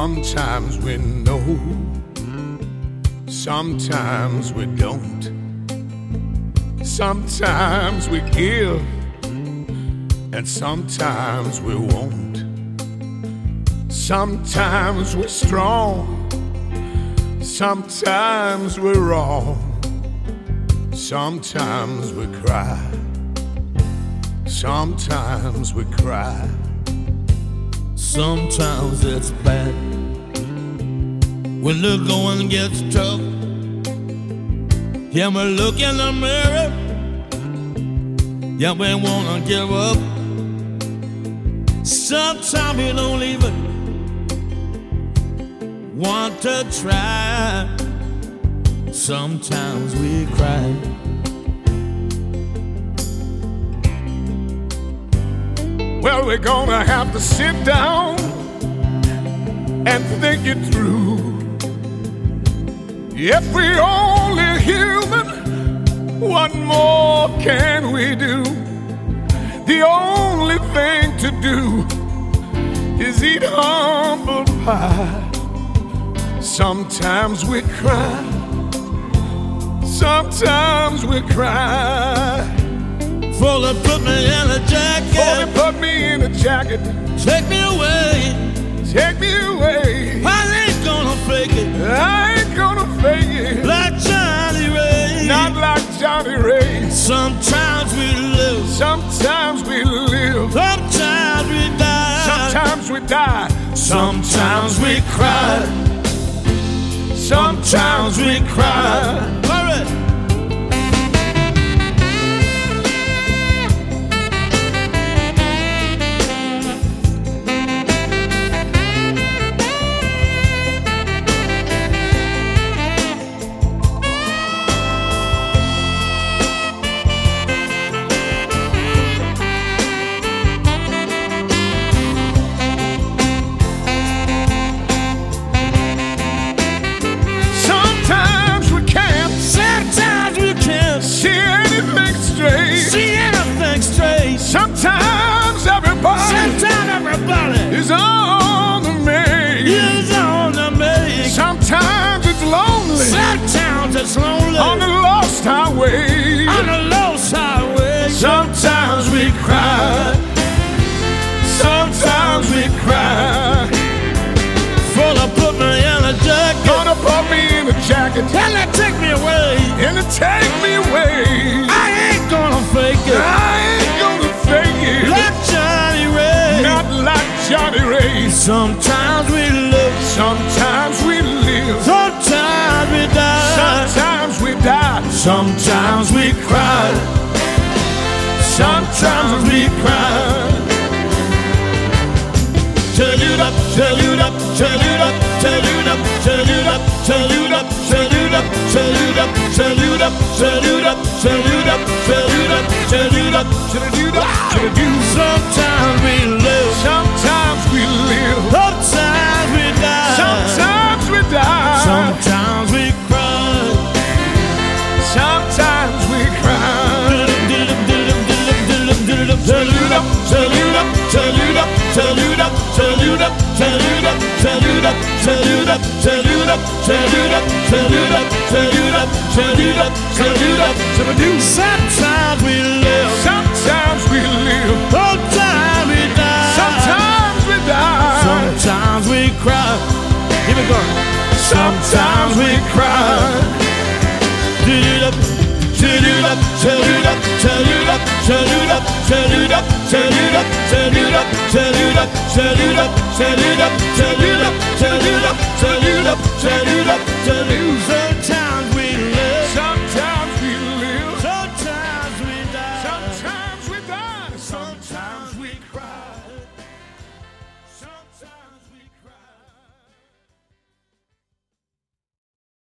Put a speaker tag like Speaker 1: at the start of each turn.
Speaker 1: Sometimes we know, sometimes we don't. Sometimes we give, and sometimes we won't. Sometimes we're strong, sometimes we're wrong. Sometimes we cry, sometimes we cry.
Speaker 2: Sometimes it's bad when the going gets tough. Yeah, we look in the mirror. Yeah, we wanna give up. Sometimes we don't even want to try. Sometimes we cry.
Speaker 1: Well, we're gonna have to sit down and think it through. If we're only human, what more can we do? The only thing to do is eat humble pie. Sometimes we cry, sometimes we cry.
Speaker 2: For they put me in a jacket,
Speaker 1: for they put me in a jacket.
Speaker 2: Take me away,
Speaker 1: take me away.
Speaker 2: I ain't gonna fake it,
Speaker 1: I ain't gonna fake it.
Speaker 2: Like Johnny Ray,
Speaker 1: not like Johnny Ray.
Speaker 2: Sometimes we live,
Speaker 1: sometimes we live.
Speaker 2: Sometimes we die,
Speaker 1: sometimes we die.
Speaker 2: Sometimes we cry,
Speaker 1: sometimes we cry. Sometimes everybody is on the make. Sometimes it's lonely.
Speaker 2: Sometimes it's lonely.
Speaker 1: On the lost highway.
Speaker 2: On the lost highway.
Speaker 1: Sometimes we cry. Sometimes we cry.
Speaker 2: Gonna put me in a jacket.
Speaker 1: Gonna put me in a jacket.
Speaker 2: And they take me away.
Speaker 1: And they take me away.
Speaker 2: I ain't gonna fake it.
Speaker 1: I ain't gonna fake it.
Speaker 2: Like Johnny Ray.
Speaker 1: Not like Johnny Ray.
Speaker 2: Sometimes we live.
Speaker 1: Sometimes we live.
Speaker 2: Sometimes we die.
Speaker 1: Sometimes we die.
Speaker 2: Sometimes we cry.
Speaker 1: Sometimes we cry.
Speaker 2: Turn it up, turn it up, turn it up, turn it up, turn it up, turn it up, turn it up, turn it up, turn it up, turn it up, turn it up, turn it up, turn it up, turn it up. Sometimes we live,
Speaker 1: sometimes we live,
Speaker 2: sometimes we die,
Speaker 1: sometimes we die,
Speaker 2: sometimes we cry,
Speaker 1: sometimes we cry.
Speaker 2: Turn it up, turn it up, turn it up, turn it up, turn it up, turn it up, turn it up, turn it up, turn it up, turn it up, turn it up, turn it up, turn it up, turn it up, turn it up. Sometimes we live,
Speaker 1: sometimes we live,
Speaker 2: sometimes we die,
Speaker 1: sometimes we die,
Speaker 2: sometimes we cry. Keep it going.
Speaker 1: Sometimes we cry.
Speaker 2: Turn it up, turn it up, turn it up, turn it up, turn it up, turn it up, turn it up, turn it up, turn it up, turn it up, turn it up, turn it up, turn it up, turn it up, turn it up, turn it up.